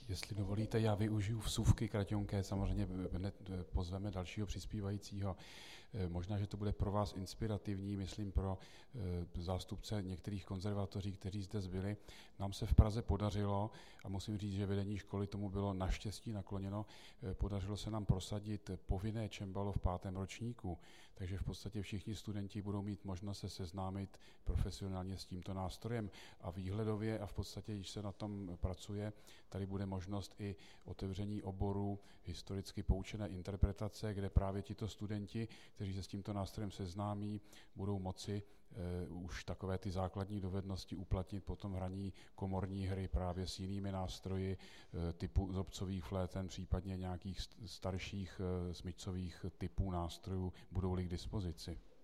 Jestli dovolíte, já využiju vsuvky kraťonké, samozřejmě hned pozveme dalšího přispívajícího. Možná, že to bude pro vás inspirativní, myslím pro zástupce některých konzervatoří, kteří zde zbyli. Nám se v Praze podařilo, a musím říct, že vedení školy tomu bylo naštěstí nakloněno, podařilo se nám prosadit povinné cembalo v 5. ročníku, takže v podstatě všichni studenti budou mít možnost se seznámit profesionálně s tímto nástrojem a výhledově a v podstatě, když se na tom pracuje, tady bude možnost i otevření oboru historicky poučené interpretace, kde právě tito studenti, kteří se s tímto nástrojem seznámí, budou moci už takové ty základní dovednosti uplatnit potom hraní komorní hry právě s jinými nástroji typu zobcových fléten, případně nějakých starších smyčcových typů nástrojů budou-li k dispozici.